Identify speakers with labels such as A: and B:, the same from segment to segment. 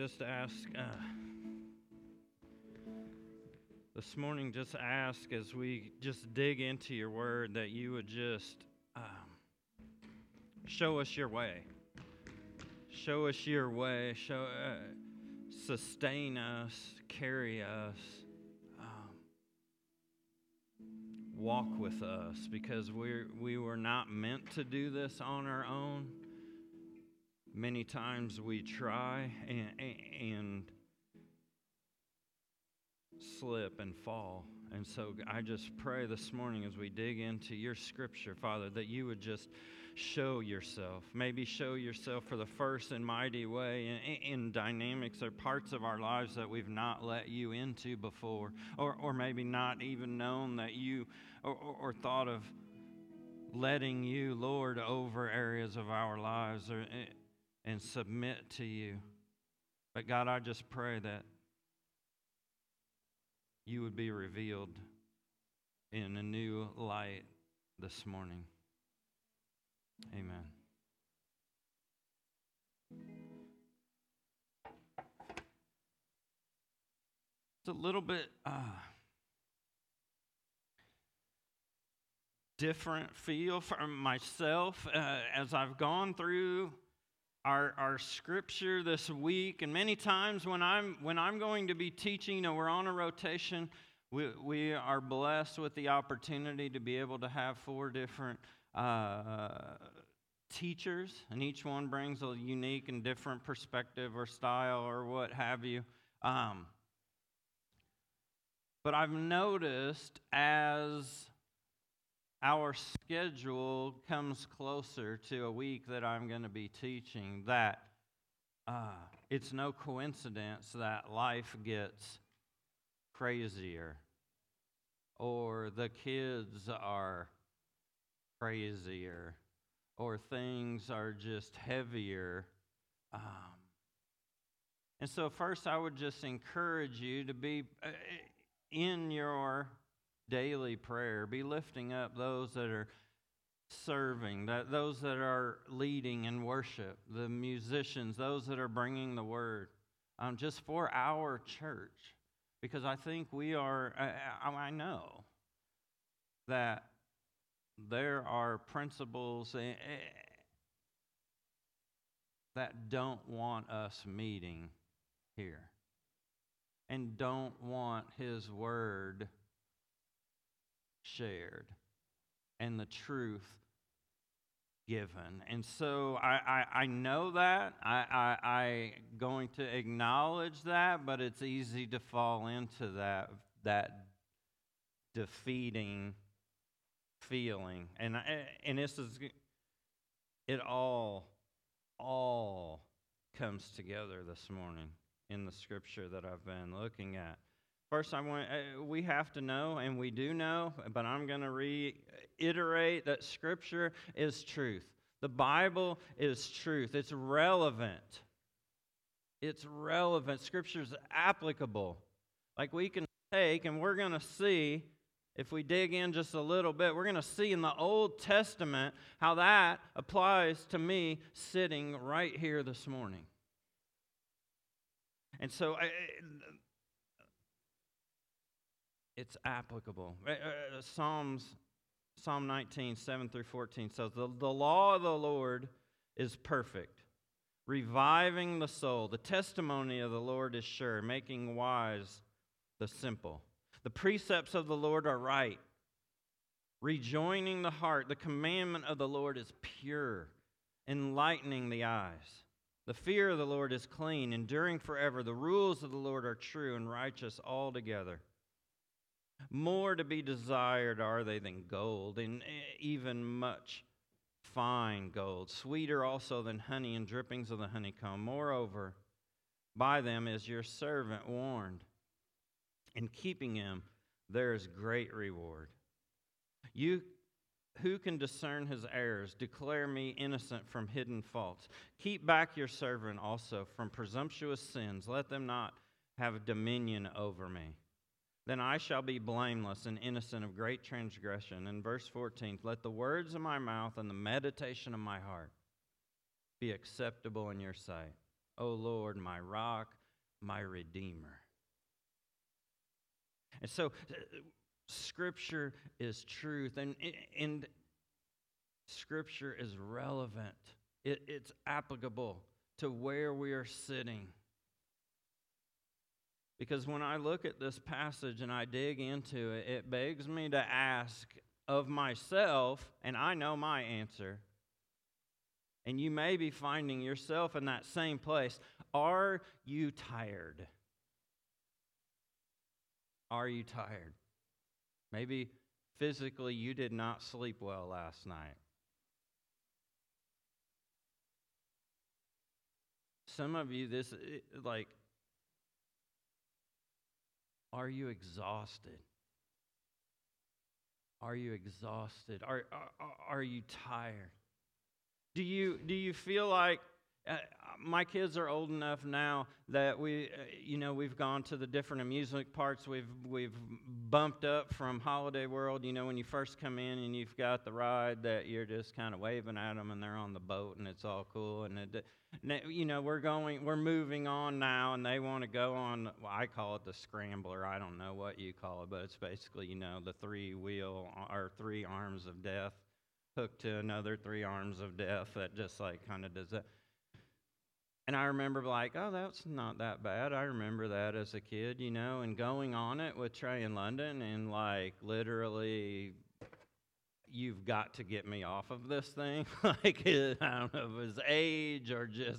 A: just ask, as we just dig into your word, that you would just show us your way. Show us your way. Sustain us, carry us, walk with us, because we were not meant to do this on our own. Many times we try and slip and fall. And so I just pray this morning as we dig into your scripture, Father, that you would just show yourself. Maybe show yourself for the first and mighty way in dynamics or parts of our lives that we've not let you into before, or maybe not even known that you, or thought of letting you, Lord, over areas of our lives and submit to you. But God, I just pray that you would be revealed in a new light this morning. Amen. It's a little bit different feel for myself as I've gone through our scripture this week, and many times when I'm going to be teaching, we're on a rotation. We are blessed with the opportunity to be able to have 4 different teachers, and each one brings a unique and different perspective or style or what have you. But I've noticed as our schedule comes closer to a week that I'm going to be teaching, that it's no coincidence that life gets crazier, or the kids are crazier, or things are just heavier. And so first I would just encourage you to be in your daily prayer, be lifting up those that are serving, those that are leading in worship, the musicians, those that are bringing the word, just for our church. Because I think I know that there are principles that don't want us meeting here and don't want His word shared and the truth given. And so I know that. I going to acknowledge that, but it's easy to fall into that defeating feeling. And this is, it all comes together this morning in the scripture that I've been looking at. First, we have to know, and we do know, but I'm going to reiterate that Scripture is truth. The Bible is truth. It's relevant. It's relevant. Scripture is applicable. Like we can take, and we're going to see, if we dig in just a little bit, we're going to see in the Old Testament how that applies to me sitting right here this morning. And so it's applicable. Psalm 19, 7 through 14 says, The law of the Lord is perfect, reviving the soul. The testimony of the Lord is sure, making wise the simple. The precepts of the Lord are right, rejoining the heart. The commandment of the Lord is pure, enlightening the eyes. The fear of the Lord is clean, enduring forever. The rules of the Lord are true and righteous altogether. More to be desired are they than gold, and even much fine gold. Sweeter also than honey and drippings of the honeycomb. Moreover, by them is your servant warned. In keeping him, there is great reward. You who can discern his errors, declare me innocent from hidden faults. Keep back your servant also from presumptuous sins. Let them not have dominion over me. Then I shall be blameless and innocent of great transgression. In verse 14, let the words of my mouth and the meditation of my heart be acceptable in your sight. O Lord, my rock, my redeemer. And so Scripture is truth, and Scripture is relevant. It's applicable to where we are sitting. Because when I look at this passage and I dig into it, it begs me to ask of myself, and I know my answer, and you may be finding yourself in that same place. Are you tired? Are you tired? Maybe physically you did not sleep well last night. Some of you, are you exhausted? Are you exhausted? Are you tired? Do you feel like my kids are old enough now that we've gone to the different amusement parks. We've bumped up from Holiday World. When you first come in and you've got the ride that you're just kind of waving at them and they're on the boat and it's all cool we're moving on now and they want to go on. Well, I call it the scrambler. I don't know what you call it, but it's basically the 3-wheel or 3 arms of death hooked to another 3 arms of death that just kind of does that. And I remember oh, that's not that bad. I remember that as a kid, and going on it with Trey in London and literally, you've got to get me off of this thing. I don't know if it was age or just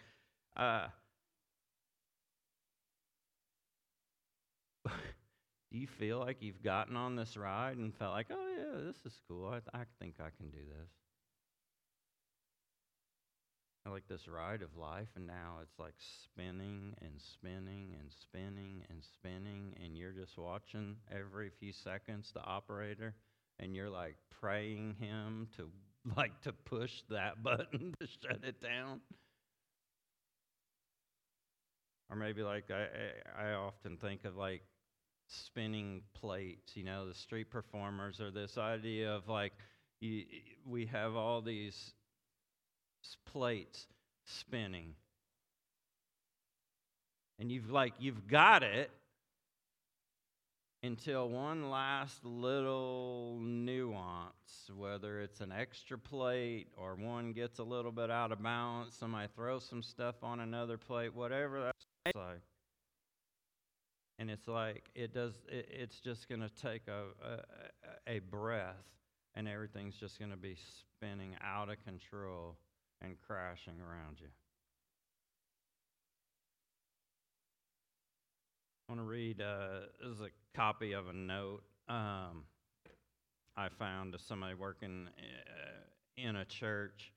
A: do you feel like you've gotten on this ride and felt like, oh yeah, this is cool. I think I can do this. I like this ride of life, and now it's spinning and spinning and spinning and spinning, and you're just watching every few seconds the operator, and you're praying him to push that button to shut it down. Or maybe I often think of spinning plates, the street performers, or this idea of we have all these plates spinning, and you've got it until one last little nuance, whether it's an extra plate or one gets a little bit out of balance, somebody throws some stuff on another plate, whatever that's like. And it's it's just going to take a breath, and everything's just going to be spinning out of control and crashing around you. I want to read, this is a copy of a note I found of somebody working in a church.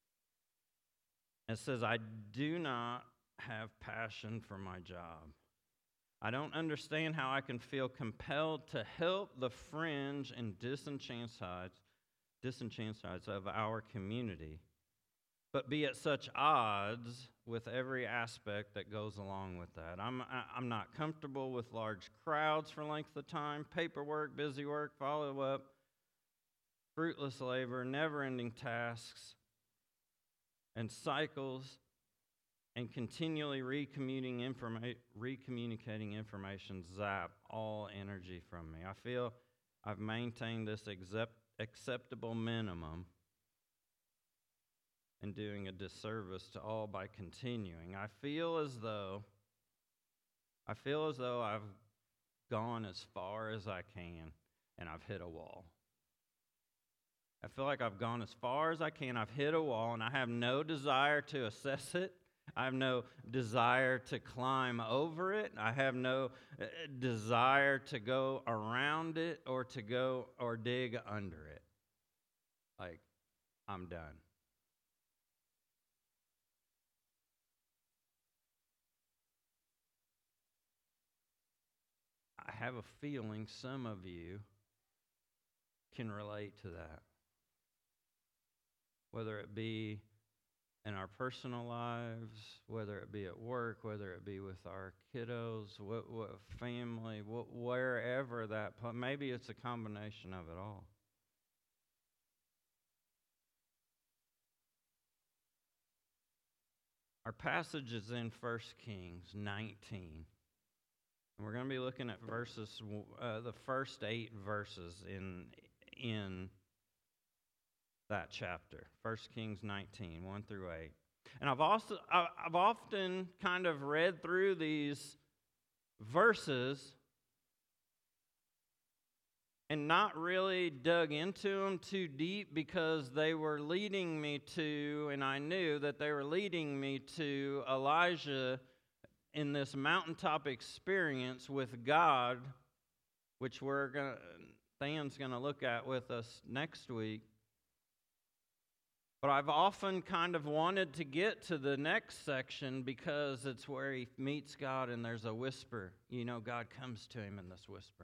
A: It says, I do not have passion for my job. I don't understand how I can feel compelled to help the fringe and disenchanteds of our community, but be at such odds with every aspect that goes along with that. I'm not comfortable with large crowds for length of time, paperwork, busy work, follow-up, fruitless labor, never-ending tasks, and cycles, and continually recommunicating information zap all energy from me. I feel I've maintained this acceptable minimum and doing a disservice to all by continuing. I feel as though I've gone as far as I can and I've hit a wall. I feel like I've gone as far as I can. I've hit a wall and I have no desire to assess it. I have no desire to climb over it. I have no desire to go around it or to go or dig under it. I'm done. I have a feeling some of you can relate to that. Whether it be in our personal lives, whether it be at work, whether it be with our kiddos, what family, wherever that, maybe it's a combination of it all. Our passage is in 1 Kings 19. And we're going to be looking at the first 8 verses in that chapter. 1 Kings 19, 1 through 8. And I've often kind of read through these verses and not really dug into them too deep, because they were leading me to, and I knew that they were leading me to Elijah in this mountaintop experience with God, which Than's going to look at with us next week. But I've often kind of wanted to get to the next section because it's where he meets God and there's a whisper. You know, God comes to him in this whisper.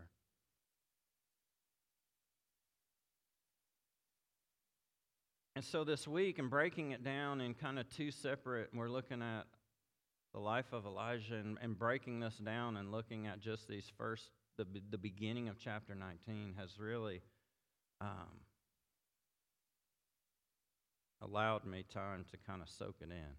A: And so this week, I'm breaking it down in kind of 2 separate, we're looking at the life of Elijah and breaking this down and looking at just these the beginning of chapter 19 has really allowed me time to kind of soak it in.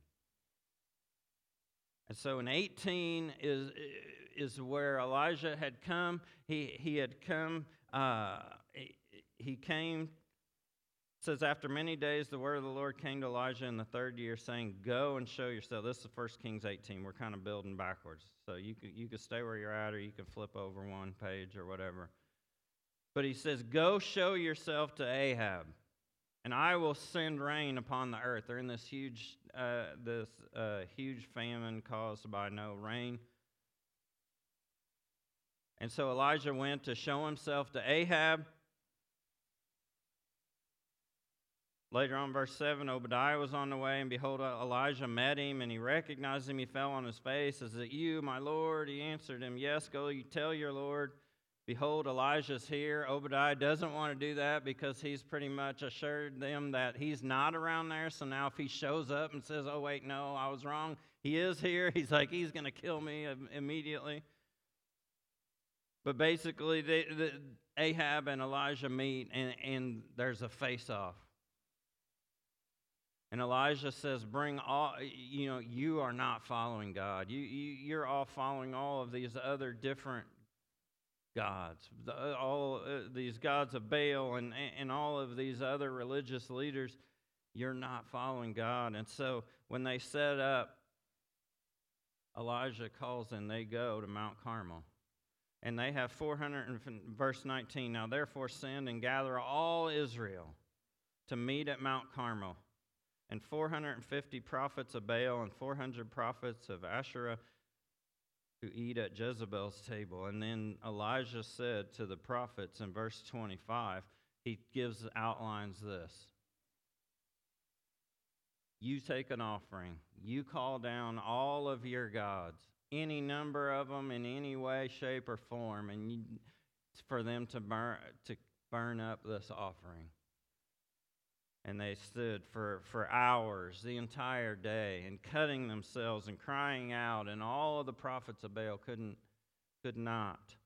A: And so in 18 is where Elijah had come. He had come. He came. It says, after many days, the word of the Lord came to Elijah in the 3rd year, saying, "Go and show yourself." This is 1 Kings 18. We're kind of building backwards, so you could stay where you're at, or you can flip over one page or whatever. But he says, "Go show yourself to Ahab, and I will send rain upon the earth." They're in this huge famine caused by no rain. And so Elijah went to show himself to Ahab. Later on, verse 7, Obadiah was on the way, and behold, Elijah met him, and he recognized him. He fell on his face. "Is it you, my Lord?" He answered him, "Yes, go you tell your Lord. Behold, Elijah's here." Obadiah doesn't want to do that because he's pretty much assured them that he's not around there. So now if he shows up and says, "Oh, wait, no, I was wrong, he is here," he's like, he's going to kill me immediately. But basically, Ahab and Elijah meet, and there's a face-off. And Elijah says, "Bring all, you are not following God. You're all following all of these other different gods, all these gods of Baal and all of these other religious leaders. You're not following God." And so when they set up, Elijah calls and they go to Mount Carmel. And they have 400, verse 19, "Now therefore send and gather all Israel to meet at Mount Carmel, and 450 prophets of Baal and 400 prophets of Asherah who eat at Jezebel's table." And then Elijah said to the prophets in verse 25, he outlines this. "You take an offering. You call down all of your gods, any number of them in any way, shape, or form, and for them to burn up this offering." And they stood for hours, the entire day, and cutting themselves and crying out, and all of the prophets of Baal could not.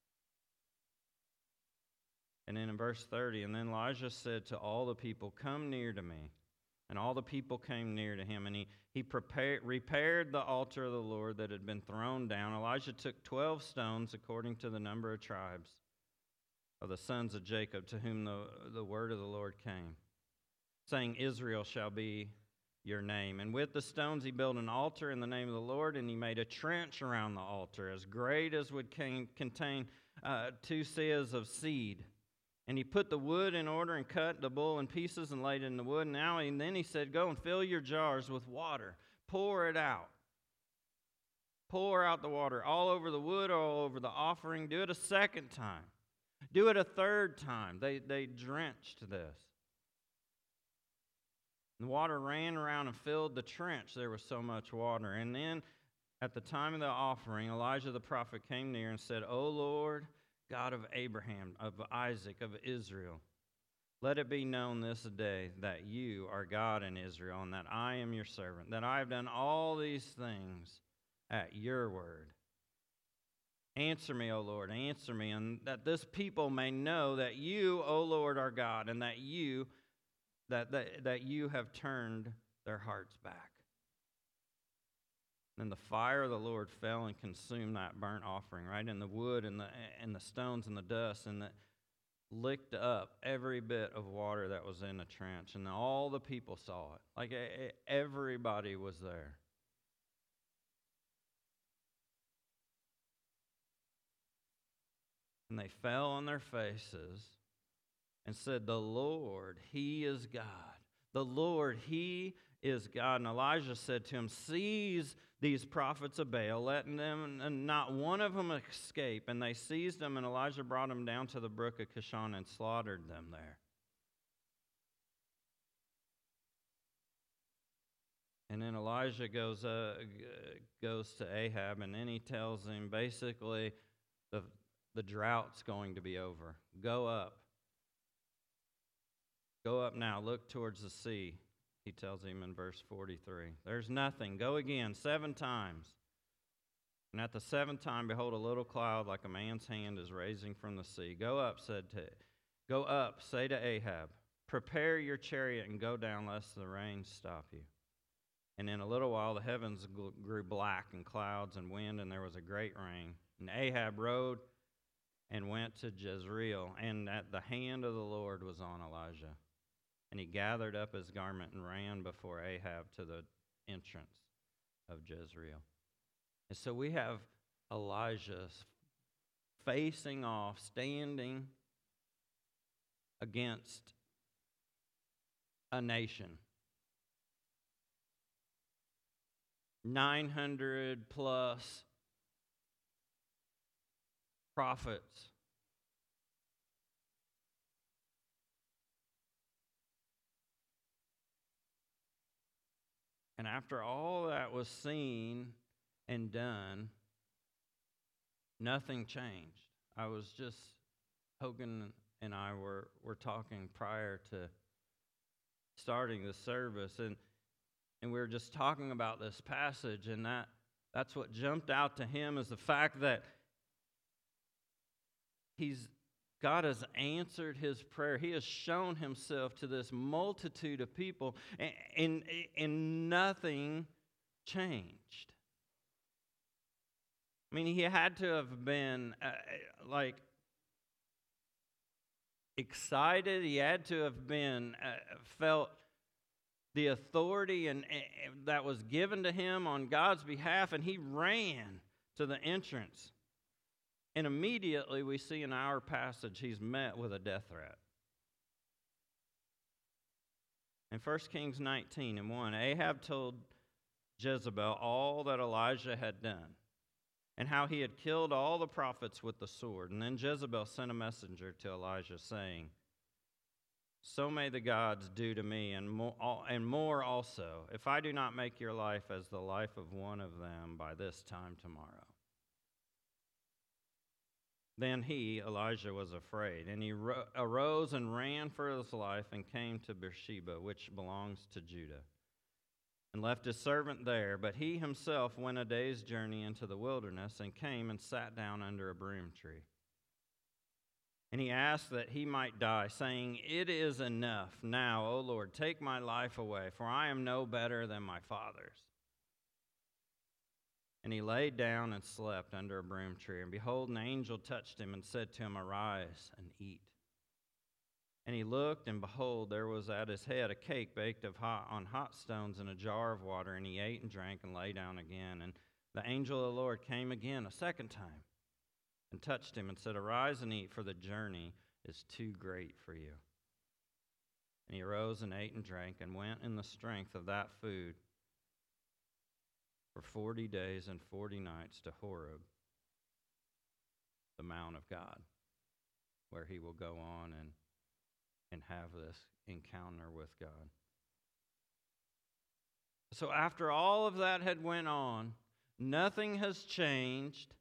A: And then in verse 30, "And then Elijah said to all the people, 'Come near to me.' And all the people came near to him, and he repaired the altar of the Lord that had been thrown down. Elijah took 12 stones according to the number of tribes of the sons of Jacob, to whom the word of the Lord came, saying, 'Israel shall be your name.' And with the stones he built an altar in the name of the Lord, and he made a trench around the altar as great as would contain 2 seahs of seed. And he put the wood in order and cut the bull in pieces and laid it in the wood. And then he said, 'Go and fill your jars with water. Pour it out. Pour out the water all over the wood, all over the offering.' Do it a second time. Do it a third time." They drenched this. The water ran around and filled the trench. There was so much water. And then at the time of the offering, Elijah the prophet came near and said, "O Lord, God of Abraham, of Isaac, of Israel, let it be known this day that you are God in Israel, and that I am your servant, that I have done all these things at your word. Answer me, O Lord, answer me, and that this people may know that you, O Lord, are God, and that you have turned their hearts back." And the fire of the Lord fell and consumed that burnt offering, right? And the wood and the stones and the dust, and that licked up every bit of water that was in the trench. And all the people saw it. Like everybody was there. And they fell on their faces and said, "The Lord, He is God. The Lord, He is God." And Elijah said to him, "Seize these prophets of Baal, letting them, and not one of them escape." And they seized them, and Elijah brought them down to the brook of Kishon and slaughtered them there. And then Elijah goes to Ahab, and then he tells him basically the drought's going to be over. Go up. Go up now. Look towards the sea. He tells him in verse 43. There's nothing. Go again 7 times. And at the 7th time, behold, a little cloud like a man's hand is raising from the sea. Go up, say to Ahab, prepare your chariot and go down, lest the rain stop you. And in a little while, the heavens grew black, and clouds and wind, and there was a great rain. And Ahab rode and went to Jezreel, and the hand of the Lord was on Elijah. And he gathered up his garment and ran before Ahab to the entrance of Jezreel. And so we have Elijah facing off, standing against a nation. 900 plus prophets. And after all that was seen and done, nothing changed. I was just, Hogan and I were talking prior to starting the service, and we were just talking about this passage, and that's what jumped out to him, is the fact that God has answered his prayer. He has shown himself to this multitude of people, and nothing changed. I mean, he had to have been excited. He had to have been felt the authority and that was given to him on God's behalf, and he ran to the entrance. And immediately we see in our passage he's met with a death threat. In 1 Kings 19:1, Ahab told Jezebel all that Elijah had done and how he had killed all the prophets with the sword. And then Jezebel sent a messenger to Elijah saying, "So may the gods do to me and more also, if I do not make your life as the life of one of them by this time tomorrow." Then Elijah, was afraid, and he arose and ran for his life and came to Beersheba, which belongs to Judah, and left his servant there. But he himself went a day's journey into the wilderness and came and sat down under a broom tree. And he asked that he might die, saying, "It is enough. Now, O Lord, take my life away, for I am no better than my fathers." And he laid down and slept under a broom tree. And behold, an angel touched him and said to him, "Arise and eat." And he looked, and behold, there was at his head a cake baked on hot stones and a jar of water. And he ate and drank and lay down again. And the angel of the Lord came again a second time and touched him and said, "Arise and eat, for the journey is too great for you." And he arose and ate and drank and went in the strength of that food for 40 days and 40 nights to Horeb, the Mount of God, where he will go on and have this encounter with God. So after all of that had went on, nothing has changed.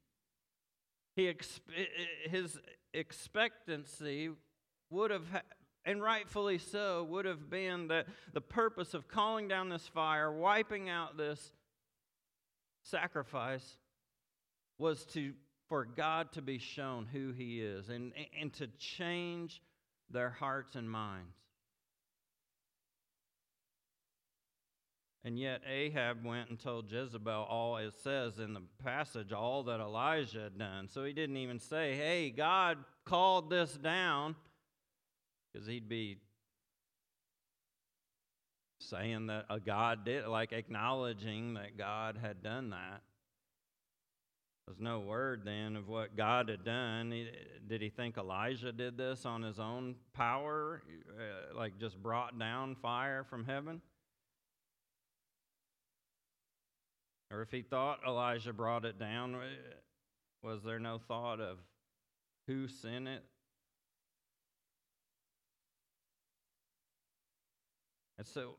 A: His expectancy would have, and rightfully so, would have been that the purpose of calling down this fire, wiping out this sacrifice, was for God to be shown who he is and to change their hearts and minds. And yet Ahab went and told Jezebel all it says in the passage, all that Elijah had done. So he didn't even say, hey, God called this down, because he'd be saying that a God did, like acknowledging that God had done that. There's no word then of what God had done. Did he think Elijah did this on his own power, like just brought down fire from heaven? Or if he thought Elijah brought it down, was there no thought of who sent it? And so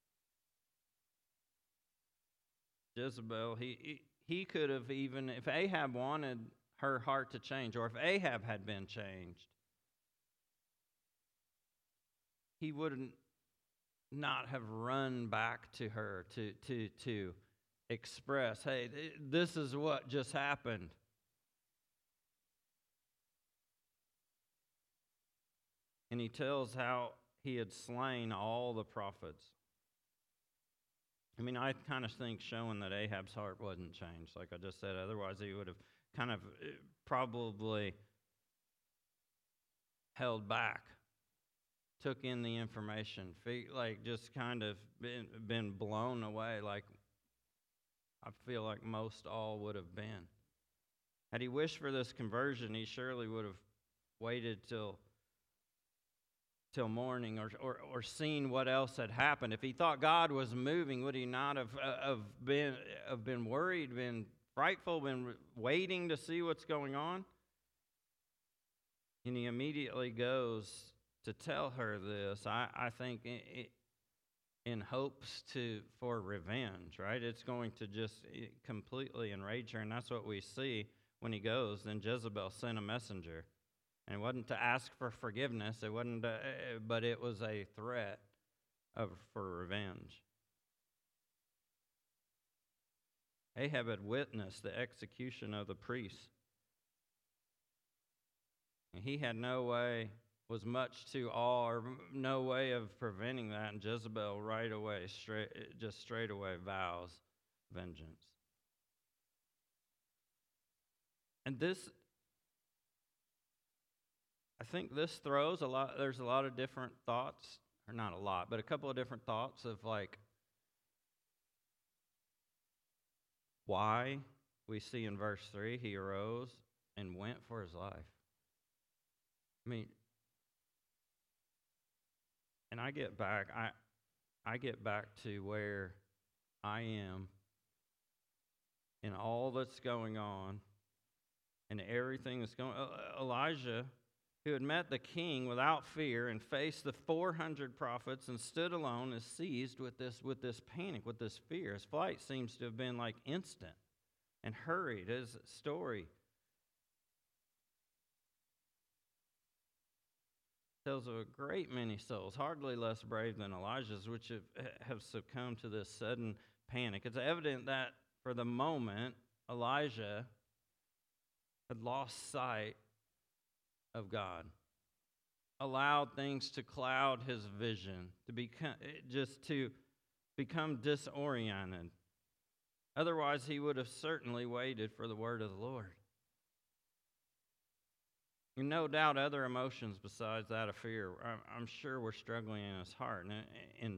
A: Jezebel, he could have, even if Ahab wanted her heart to change, or if Ahab had been changed, he would not have run back to her to express, hey, this is what just happened. And he tells how he had slain all the prophets. I mean, I kind of think showing that Ahab's heart wasn't changed, like I just said. Otherwise, he would have kind of probably held back, took in the information, like just kind of been blown away, like I feel like most all would have been. Had he wished for this conversion, he surely would have waited till morning, or seen what else had happened. If he thought God was moving, would he not have been worried, been frightful, been waiting to see what's going on? And he immediately goes to tell her this, I think in hopes for revenge, right? It's going to just completely enrage her, and that's what we see when he goes. Then Jezebel sent a messenger. And it wasn't to ask for forgiveness, but it was a threat for revenge. Ahab had witnessed the execution of the priests. And he had was much too awe, or no way of preventing that. And Jezebel right away, straight away vows vengeance. And I think this throws there's a lot of different thoughts, or not a lot, but a couple of different thoughts of like why we see in verse 3, he arose and went for his life. I mean, and I get back to where I am in all that's going on and everything that's going on. Elijah, who had met the king without fear and faced the 400 prophets and stood alone, is seized with this panic, with this fear. His flight seems to have been like instant and hurried. His story tells of a great many souls, hardly less brave than Elijah's, which have succumbed to this sudden panic. It's evident that for the moment, Elijah had lost sight of God, allowed things to cloud his vision, to become disoriented. Otherwise, he would have certainly waited for the word of the Lord. And no doubt other emotions besides that of fear, I'm sure were struggling in his heart. And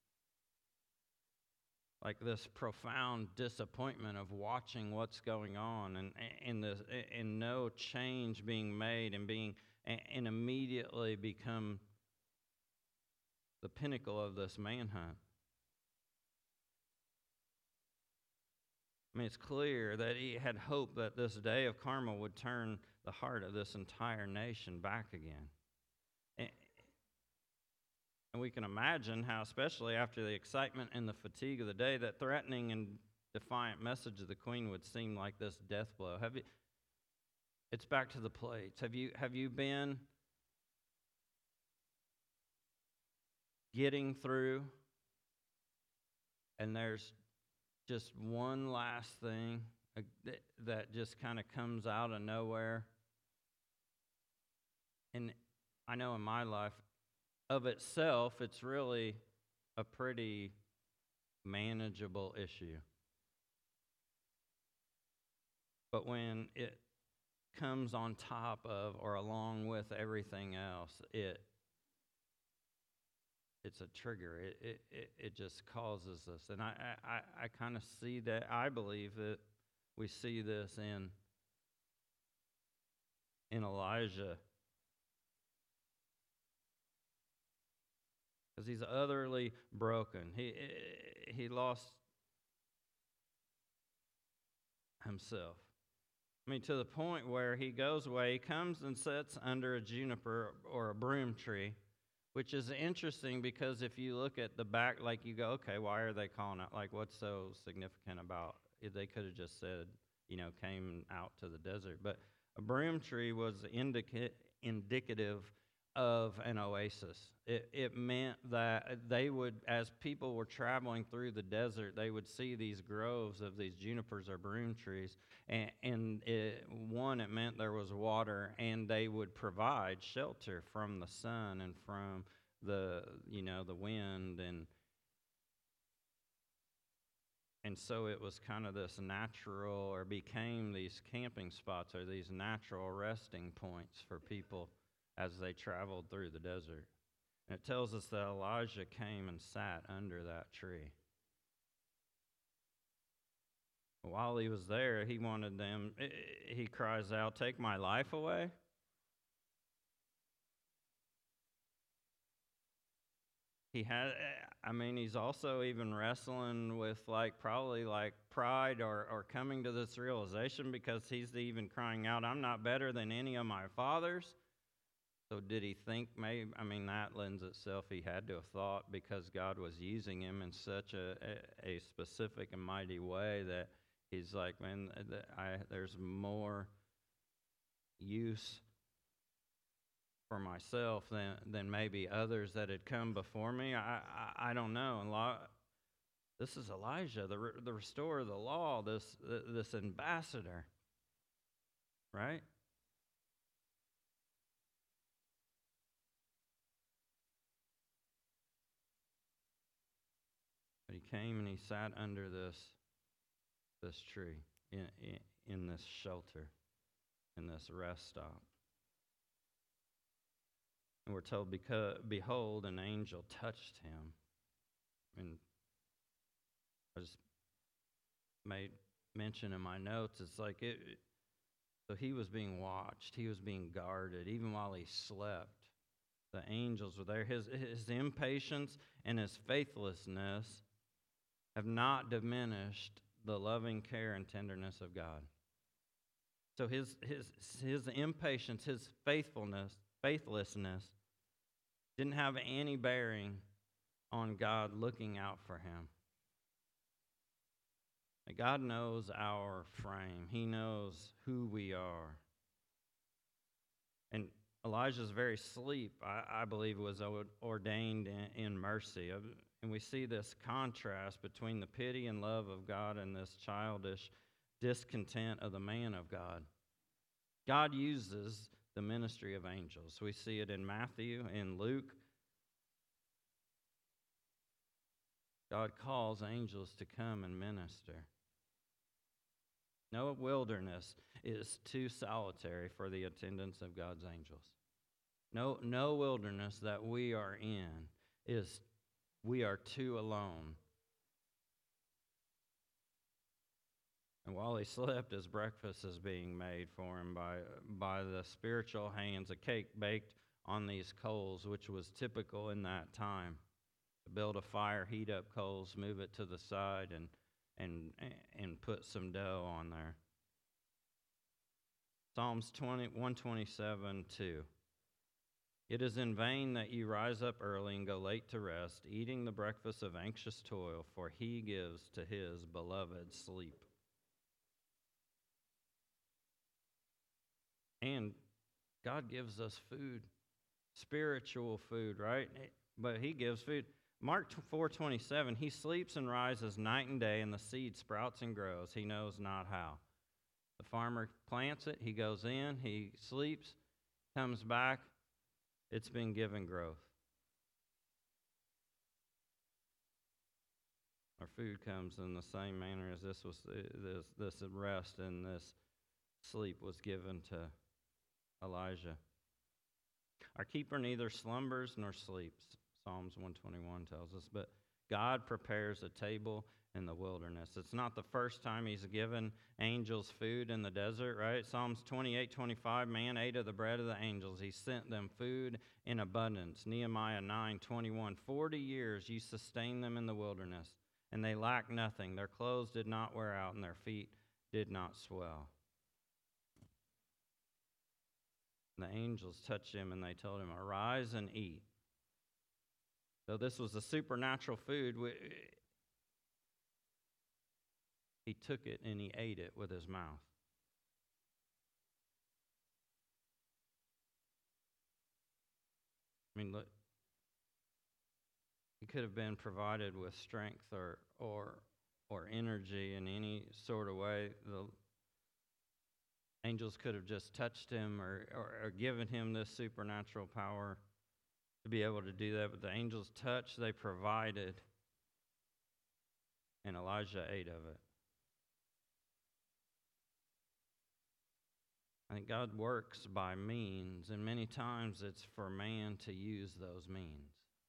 A: like this profound disappointment of watching what's going on and no change being made and immediately become the pinnacle of this manhunt. I mean, it's clear that he had hoped that this day of Carmel would turn the heart of this entire nation back again. And we can imagine how, especially after the excitement and the fatigue of the day, that threatening and defiant message of the queen would seem like this death blow. It's back to the plates. Have you been getting through, and there's just one last thing that just kind of comes out of nowhere? And I know in my life, of itself, it's really a pretty manageable issue. But when it comes on top of or along with everything else, it's a trigger. It just causes this. And I kind of see that. I believe that we see this in Elijah, because he's utterly broken. He lost himself. I mean, to the point where he goes away, he comes and sits under a juniper or a broom tree, which is interesting because if you look at the back, like you go, okay, why are they calling it? Like, what's so significant about it? They could have just said, came out to the desert. But a broom tree was indicative of an oasis. It meant that they would, as people were traveling through the desert, they would see these groves of these junipers or broom trees, and it meant there was water, and they would provide shelter from the sun and from the wind, and so it was kind of this natural, or became these camping spots or these natural resting points for people as they traveled through the desert. And it tells us that Elijah came and sat under that tree. While he was there, he cries out, "Take my life away." He's also even wrestling with probably pride or coming to this realization, because he's even crying out, "I'm not better than any of my fathers." So did he think maybe, that lends itself, he had to have thought, because God was using him in such a specific and mighty way, that he's like, man, there's more use for myself than maybe others that had come before me. I don't know. This is Elijah, the restorer of the law, this ambassador, right? But he came and he sat under this tree, in this shelter, in this rest stop. And we're told, behold, an angel touched him. And I just made mention in my notes, it's like so he was being watched, he was being guarded, even while he slept. The angels were there. His impatience and his faithlessness have not diminished the loving care and tenderness of God. So his impatience, his faithlessness didn't have any bearing on God looking out for him. God knows our frame. He knows who we are. And Elijah's very sleep, I believe, was ordained in mercy. And we see this contrast between the pity and love of God and this childish discontent of the man of God. God uses the ministry of angels. We see it in Matthew, in Luke. God calls angels to come and minister. No wilderness is too solitary for the attendance of God's angels. No wilderness that we are in we are too alone. And while he slept, his breakfast is being made for him by the spiritual hands, a cake baked on these coals, which was typical in that time. To build a fire, heat up coals, move it to the side, and put some dough on there. Psalms 127:2. It is in vain that you rise up early and go late to rest, eating the breakfast of anxious toil, for he gives to his beloved sleep. And God gives us food, spiritual food, right? But he gives food. Mark 4:27, he sleeps and rises night and day, and the seed sprouts and grows. He knows not how. The farmer plants it, he goes in, he sleeps, comes back, it's been given growth. Our food comes in the same manner as this rest and this sleep was given to Elijah. Our keeper neither slumbers nor sleeps, Psalms 121 tells us, but God prepares a table in the wilderness. It's not the first time he's given angels food in the desert, right? Psalms 28:25, man ate of the bread of the angels. He sent them food in abundance. Nehemiah 9:21, 40 years you sustained them in the wilderness, and they lacked nothing. Their clothes did not wear out, and their feet did not swell. And the angels touched him, and they told him, arise and eat. So this was a supernatural food. He took it and he ate it with his mouth. I mean, look, he could have been provided with strength or energy in any sort of way. The angels could have just touched him or given him this supernatural power to be able to do that. But the angels touched, they provided, and Elijah ate of it. I think God works by means, and many times it's for man to use those means.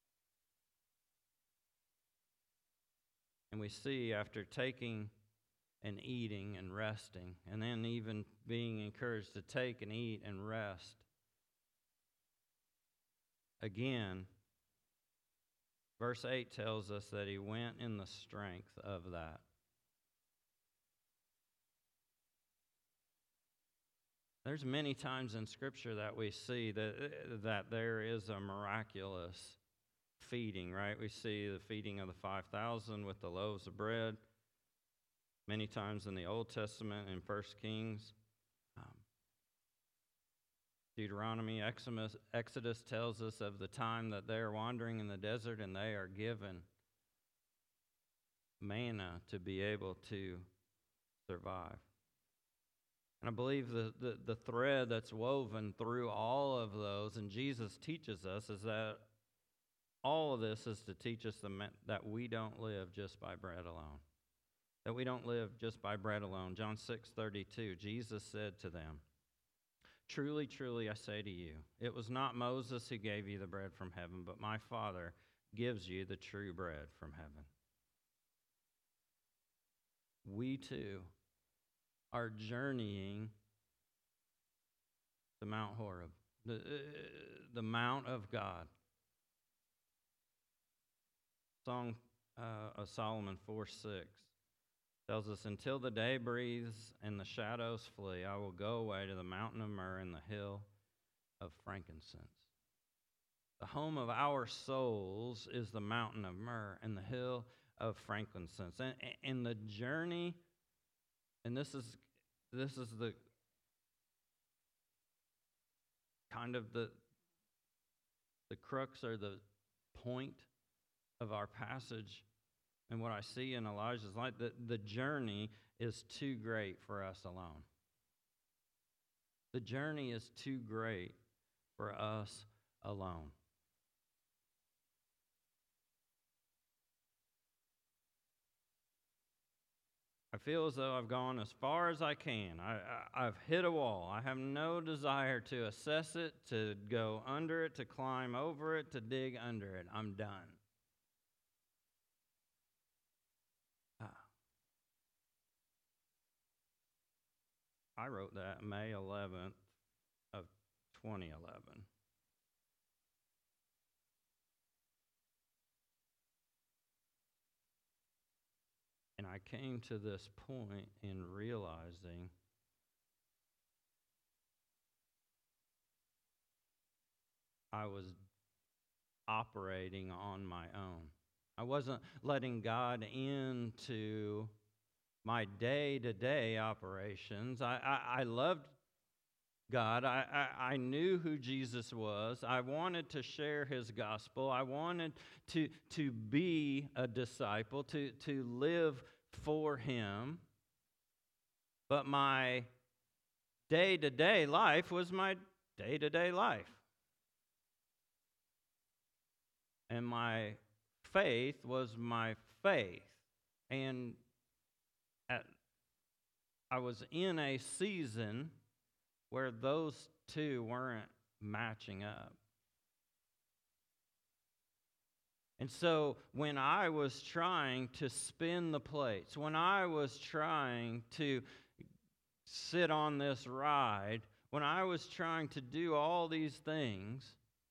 A: And we see after taking and eating and resting, and then even being encouraged to take and eat and rest, again, verse 8 tells us that he went in the strength of that. There's many times in Scripture that we see that there is a miraculous feeding, right? We see the feeding of the 5,000 with the loaves of bread. Many times in the Old Testament, in 1 Kings, Deuteronomy, Exodus tells us of the time that they are wandering in the desert and they are given manna to be able to survive. And I believe the thread that's woven through all of those, and Jesus teaches us, is that all of this is to teach us that we don't live just by bread alone. That we don't live just by bread alone. John 6:32, Jesus said to them, truly, truly, I say to you, it was not Moses who gave you the bread from heaven, but my Father gives you the true bread from heaven. We too are journeying to Mount Horeb, the Mount of God. Song of Solomon 4:6 tells us, until the day breathes and the shadows flee, I will go away to the mountain of myrrh and the hill of frankincense. The home of our souls is the mountain of myrrh and the hill of frankincense. And the journey, and this is the kind of the crux or the point of our passage. And what I see in Elijah's life, the journey is too great for us alone. The journey is too great for us alone. I feel as though I've gone as far as I can. I've hit a wall. I have no desire to assess it, to go under it, to climb over it, to dig under it. I'm done. I wrote that May 11th of 2011. And I came to this point in realizing I was operating on my own. I wasn't letting God into my day-to-day operations. I loved God. I knew who Jesus was. I wanted to share his gospel. I wanted to be a disciple, to live for him. But my day-to-day life was my day-to-day life. And my faith was my faith. And at, I was in a season where those two weren't matching up. And so when I was trying to spin the plates, when I was trying to sit on this ride, when I was trying to do all these things,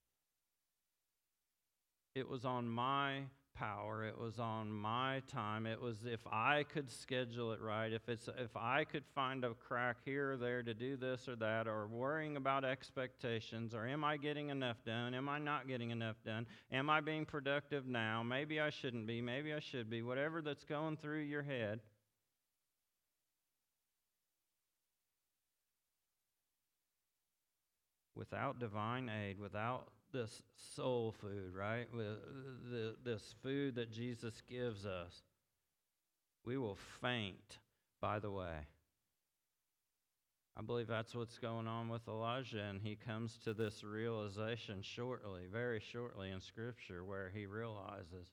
A: it was on my power, it was on my time, it was if I could schedule it right, if I could find a crack here or there to do this or that, or worrying about expectations, or am I getting enough done, am I not getting enough done, am I being productive now, maybe I shouldn't be, maybe I should be, whatever that's going through your head. Without divine aid, without this soul food, right? With this food that Jesus gives us, we will faint by the way. I believe that's what's going on with Elijah, and he comes to this realization shortly, very shortly in Scripture, where he realizes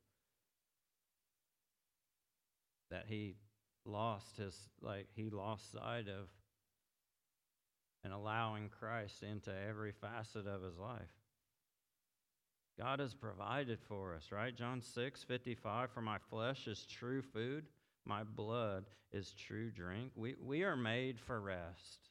A: that he lost sight of and allowing Christ into every facet of his life. God has provided for us, right? John 6:55, for my flesh is true food, my blood is true drink. We are made for rest.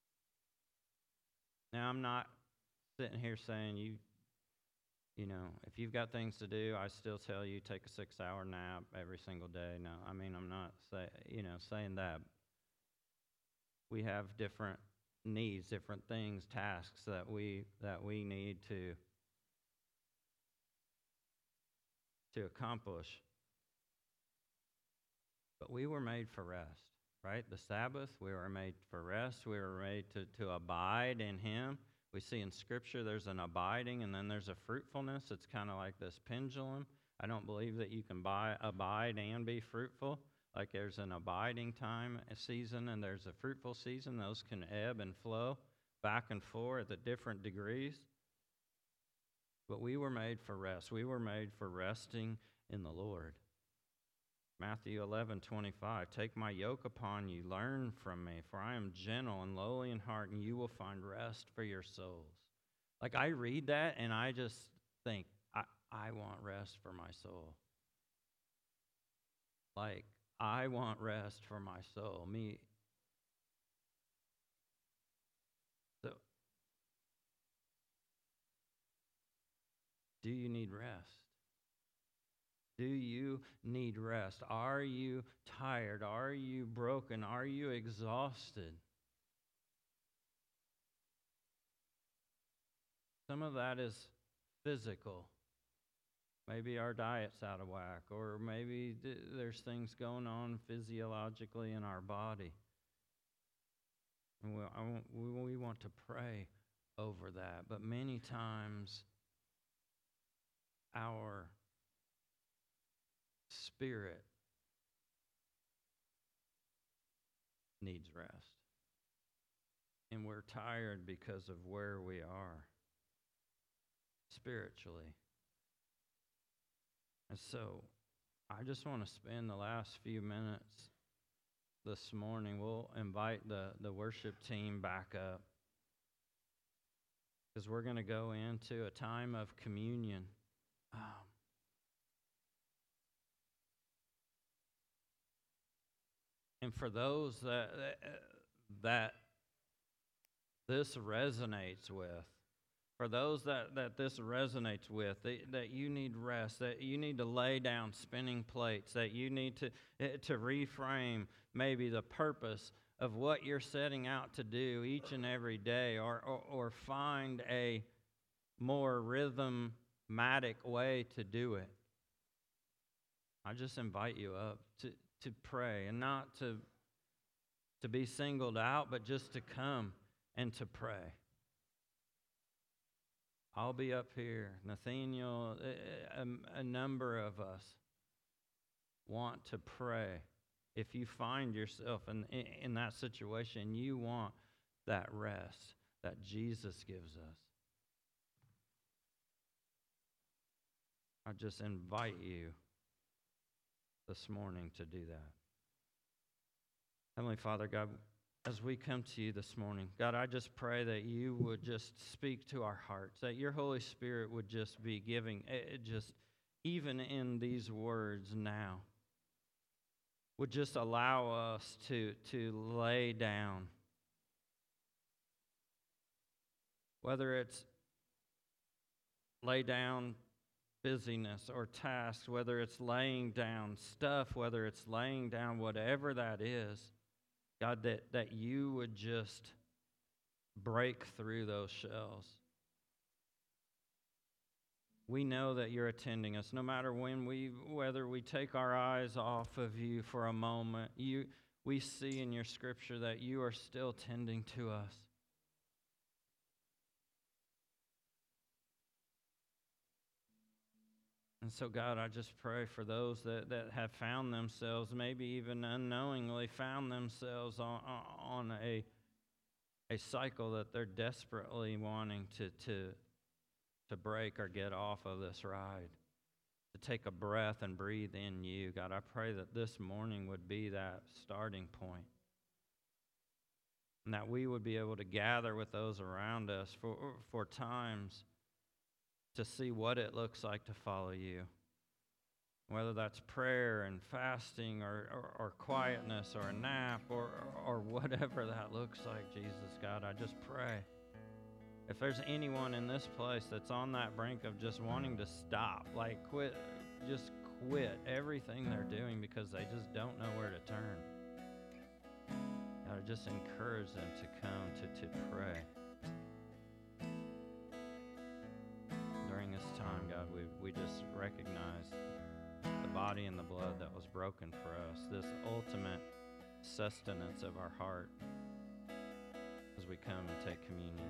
A: Now, I'm not sitting here saying you know, if you've got things to do, I still tell you take a 6-hour nap every single day. No, I mean, I'm not saying that. We have different needs, different things, tasks that we need to accomplish. But we were made for rest, right? The Sabbath, we were made for rest. We were made to abide in Him. We see in Scripture there's an abiding and then there's a fruitfulness. It's kind of like this pendulum. I don't believe that you can abide and be fruitful. Like there's an abiding time, a season, and there's a fruitful season. Those can ebb and flow back and forth at different degrees. But we were made for rest. We were made for resting in the Lord. Matthew 11:25, take my yoke upon you, learn from me, for I am gentle and lowly in heart, and you will find rest for your souls. Like I read that and I just think, I want rest for my soul. Like, I want rest for my soul. Me. So, do you need rest? Do you need rest? Are you tired? Are you broken? Are you exhausted? Some of that is physical. Maybe our diet's out of whack, or maybe there's things going on physiologically in our body. And we want to pray over that. But many times, our spirit needs rest. And we're tired because of where we are spiritually. And so, I just want to spend the last few minutes this morning. We'll invite the worship team back up, because we're going to go into a time of communion. And for those that this resonates with, for those that this resonates with, that you need rest, that you need to lay down spinning plates, that you need to reframe maybe the purpose of what you're setting out to do each and every day, or find a more rhythmatic way to do it. I just invite you up to pray, and not to be singled out, but just to come and to pray. I'll be up here. Nathaniel, a number of us want to pray. If you find yourself in that situation, you want that rest that Jesus gives us. I just invite you this morning to do that. Heavenly Father, God, as we come to you this morning, God, I just pray that you would just speak to our hearts, that your Holy Spirit would just be giving, just even in these words now, would just allow us to lay down, whether it's lay down busyness or tasks, whether it's laying down stuff, whether it's laying down whatever that is, God, that you would just break through those shells. We know that you're attending us. No matter whether we take our eyes off of you for a moment, we see in your scripture that you are still tending to us. And so, God, I just pray for those that have found themselves, maybe even unknowingly found themselves on a cycle that they're desperately wanting to break or get off of this ride, to take a breath and breathe in you. God, I pray that this morning would be that starting point, and that we would be able to gather with those around us for times to see what it looks like to follow you, whether that's prayer and fasting or quietness or a nap or whatever that looks like. Jesus, God, I just pray, if there's anyone in this place that's on that brink of just wanting to stop, like quit everything they're doing because they just don't know where to turn, God, I just encourage them to come to pray. During this time, God, we just recognize the body and the blood that was broken for us, this ultimate sustenance of our heart as we come and take communion.